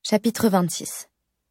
Chapitre 26.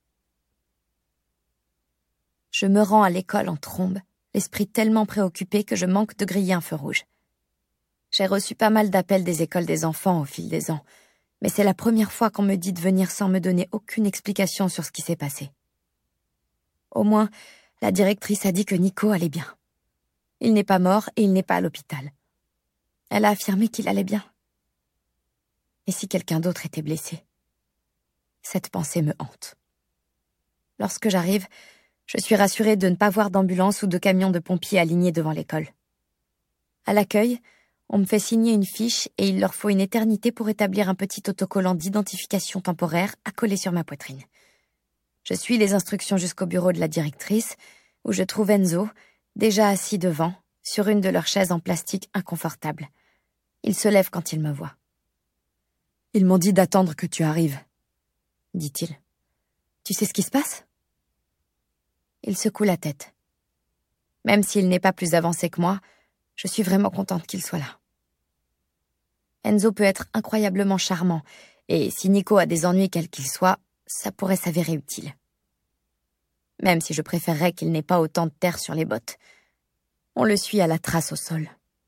Je me rends à l'école en trombe, l'esprit tellement préoccupé que je manque de griller un feu rouge. J'ai reçu pas mal d'appels des écoles des enfants au fil des ans, mais c'est la première fois qu'on me dit de venir sans me donner aucune explication sur ce qui s'est passé. Au moins, la directrice a dit que Nico allait bien. Il n'est pas mort et il n'est pas à l'hôpital. Elle a affirmé qu'il allait bien. Et si quelqu'un d'autre était blessé? Cette pensée me hante. Lorsque j'arrive, je suis rassurée de ne pas voir d'ambulance ou de camion de pompiers alignés devant l'école. À l'accueil, on me fait signer une fiche et il leur faut une éternité pour établir un petit autocollant d'identification temporaire à coller sur ma poitrine. Je suis les instructions jusqu'au bureau de la directrice, où je trouve Enzo, déjà assis devant, sur une de leurs chaises en plastique inconfortable. Il se lève quand il me voit. « Ils m'ont dit d'attendre que tu arrives, » dit-il. « Tu sais ce qui se passe ?» Il secoue la tête. Même s'il n'est pas plus avancé que moi, je suis vraiment contente qu'il soit là. Enzo peut être incroyablement charmant, et si Nico a des ennuis quels qu'ils soient, ça pourrait s'avérer utile. Même si je préférerais qu'il n'ait pas autant de terre sur les bottes. On le suit à la trace au sol.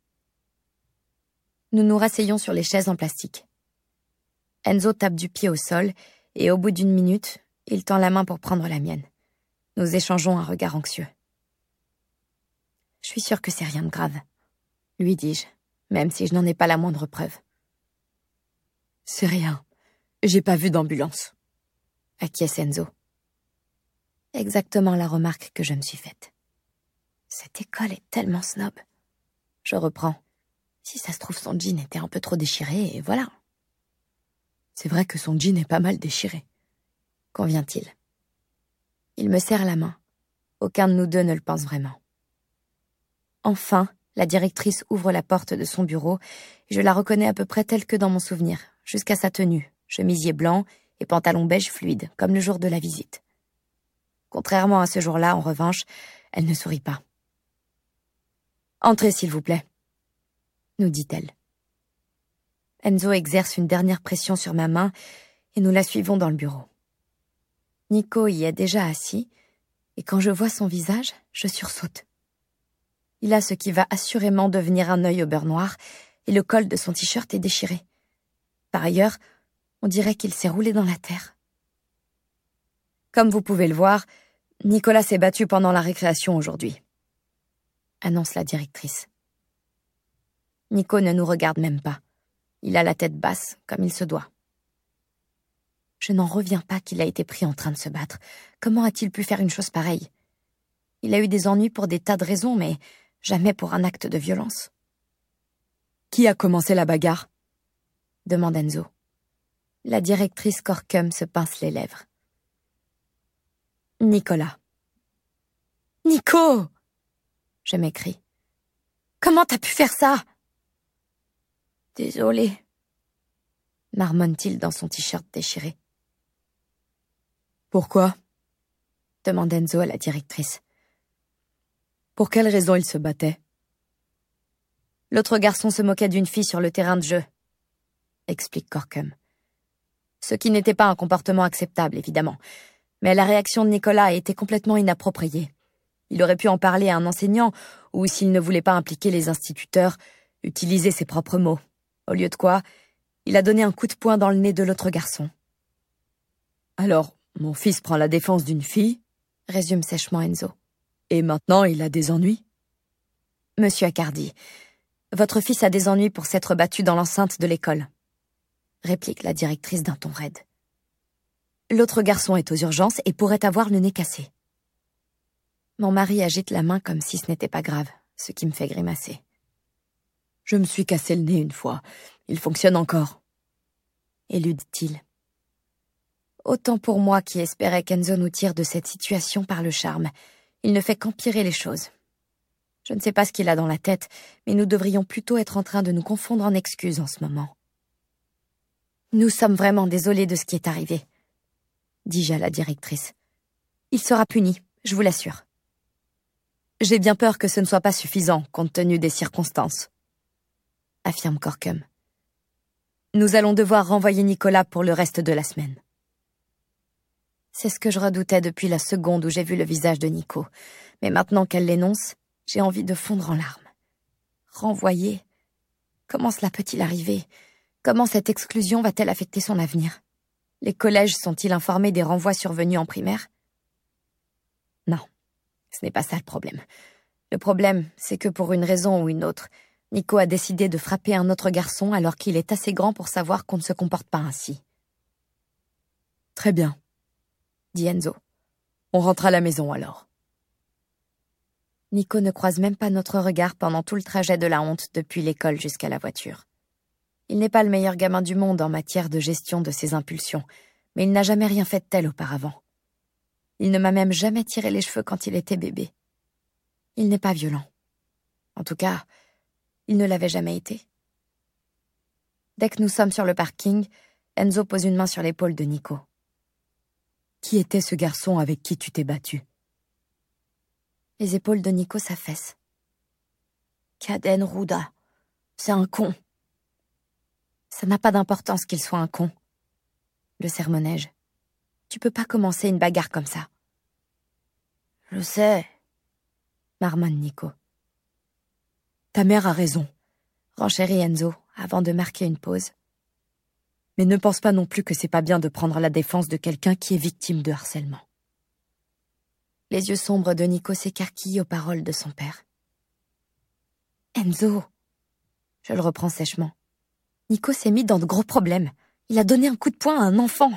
Nous nous rasseyons sur les chaises en plastique. Enzo tape du pied au sol, et au bout d'une minute, il tend la main pour prendre la mienne. Nous échangeons un regard anxieux. « Je suis sûre que c'est rien de grave, » lui dis-je, même si je n'en ai pas la moindre preuve. « C'est rien. J'ai pas vu d'ambulance. » acquiesce Enzo. Exactement la remarque que je me suis faite. Cette école est tellement snob. Je reprends. Si ça se trouve, son jean était un peu trop déchiré, et voilà. C'est vrai que son jean est pas mal déchiré, convient-il. Il me serre la main. Aucun de nous deux ne le pense vraiment. Enfin, la directrice ouvre la porte de son bureau, et je la reconnais à peu près telle que dans mon souvenir, jusqu'à sa tenue, chemisier blanc et pantalon beige fluide, comme le jour de la visite. Contrairement à ce jour-là, en revanche, elle ne sourit pas. « Entrez, s'il vous plaît, » nous dit-elle. Enzo exerce une dernière pression sur ma main, et nous la suivons dans le bureau. Nico y est déjà assis, et quand je vois son visage, je sursaute. Il a ce qui va assurément devenir un œil au beurre noir, et le col de son t-shirt est déchiré. Par ailleurs, on dirait qu'il s'est roulé dans la terre. Comme vous pouvez le voir, Nicolas s'est battu pendant la récréation aujourd'hui, annonce la directrice. Nico ne nous regarde même pas. Il a la tête basse, comme il se doit. Je n'en reviens pas qu'il a été pris en train de se battre. Comment a-t-il pu faire une chose pareille? Il a eu des ennuis pour des tas de raisons, mais jamais pour un acte de violence. « Qui a commencé la bagarre ?» demande Enzo. La directrice Corkum se pince les lèvres. « Nicolas. »« Nico !» je m'écrie. « Comment t'as pu faire ça ?» ?»« Désolé, » marmonne-t-il dans son t-shirt déchiré. « Pourquoi ?» demande Enzo à la directrice. « Pour quelle raison il se battait ?» L'autre garçon se moquait d'une fille sur le terrain de jeu, explique Corkum. Ce qui n'était pas un comportement acceptable, évidemment. Mais la réaction de Nicolas a été complètement inappropriée. Il aurait pu en parler à un enseignant, ou s'il ne voulait pas impliquer les instituteurs, utiliser ses propres mots. Au lieu de quoi, il a donné un coup de poing dans le nez de l'autre garçon. « Alors, mon fils prend la défense d'une fille, » résume sèchement Enzo. « Et maintenant, il a des ennuis ?» « Monsieur Accardi, votre fils a des ennuis pour s'être battu dans l'enceinte de l'école, » réplique la directrice d'un ton raide. « L'autre garçon est aux urgences et pourrait avoir le nez cassé. » Mon mari agite la main comme si ce n'était pas grave, ce qui me fait grimacer. « Je me suis cassé le nez une fois. Il fonctionne encore. » élude-t-il. Autant pour moi qui espérais qu'Enzo nous tire de cette situation par le charme. Il ne fait qu'empirer les choses. Je ne sais pas ce qu'il a dans la tête, mais nous devrions plutôt être en train de nous confondre en excuses en ce moment. « Nous sommes vraiment désolés de ce qui est arrivé, » dis-je à la directrice. « Il sera puni, je vous l'assure. » J'ai bien peur que ce ne soit pas suffisant, compte tenu des circonstances, affirme Corkum. Nous allons devoir renvoyer Nicolas pour le reste de la semaine. C'est ce que je redoutais depuis la seconde où j'ai vu le visage de Nico. Mais maintenant qu'elle l'énonce, j'ai envie de fondre en larmes. Renvoyer? Comment cela peut-il arriver? Comment cette exclusion va-t-elle affecter son avenir? Les collèges sont-ils informés des renvois survenus en primaire? Non, ce n'est pas ça le problème. Le problème, c'est que pour une raison ou une autre, Nico a décidé de frapper un autre garçon alors qu'il est assez grand pour savoir qu'on ne se comporte pas ainsi. Très bien, dit Enzo. On rentre à la maison alors. Nico ne croise même pas notre regard pendant tout le trajet de la honte depuis l'école jusqu'à la voiture. Il n'est pas le meilleur gamin du monde en matière de gestion de ses impulsions, mais il n'a jamais rien fait de tel auparavant. Il ne m'a même jamais tiré les cheveux quand il était bébé. Il n'est pas violent. En tout cas, il ne l'avait jamais été. Dès que nous sommes sur le parking, Enzo pose une main sur l'épaule de Nico. Qui était ce garçon avec qui tu t'es battu? Les épaules de Nico s'affaissent. Kaden Rouda, c'est un con. Ça n'a pas d'importance qu'il soit un con. Le sermonnai-je. Tu peux pas commencer une bagarre comme ça. Je sais, marmonne Nico. Ta mère a raison, renchérit Enzo avant de marquer une pause. Mais ne pense pas non plus que c'est pas bien de prendre la défense de quelqu'un qui est victime de harcèlement. Les yeux sombres de Nico s'écarquillent aux paroles de son père. Enzo, je le reprends sèchement. Nico s'est mis dans de gros problèmes. Il a donné un coup de poing à un enfant.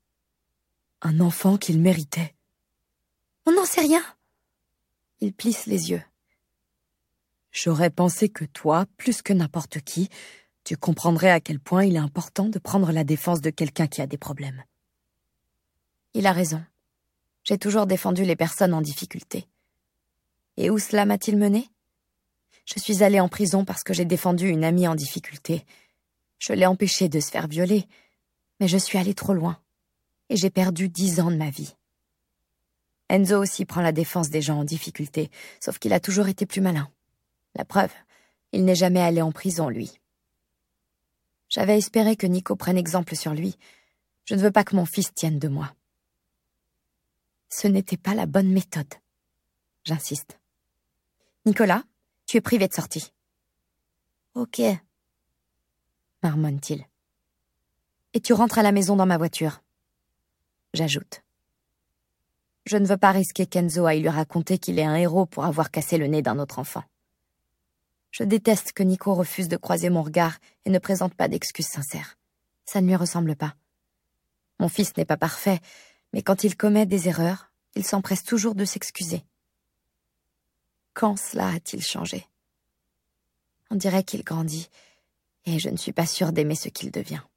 Un enfant qu'il méritait. On n'en sait rien. Il plisse les yeux. J'aurais pensé que toi, plus que n'importe qui, tu comprendrais à quel point il est important de prendre la défense de quelqu'un qui a des problèmes. Il a raison. J'ai toujours défendu les personnes en difficulté. Et où cela m'a-t-il mené? Je suis allée en prison parce que j'ai défendu une amie en difficulté. Je l'ai empêchée de se faire violer, mais je suis allée trop loin. Et j'ai perdu 10 ans de ma vie. Enzo aussi prend la défense des gens en difficulté, sauf qu'il a toujours été plus malin. La preuve, il n'est jamais allé en prison, lui. J'avais espéré que Nico prenne exemple sur lui. Je ne veux pas que mon fils tienne de moi. Ce n'était pas la bonne méthode. J'insiste. Nicolas, tu es privé de sortie. Ok, marmonne-t-il. Et tu rentres à la maison dans ma voiture. J'ajoute. Je ne veux pas risquer qu'Enzo aille lui raconter qu'il est un héros pour avoir cassé le nez d'un autre enfant. Je déteste que Nico refuse de croiser mon regard et ne présente pas d'excuses sincères. Ça ne lui ressemble pas. Mon fils n'est pas parfait, mais quand il commet des erreurs, il s'empresse toujours de s'excuser. Quand cela a-t-il changé? On dirait qu'il grandit, et je ne suis pas sûre d'aimer ce qu'il devient.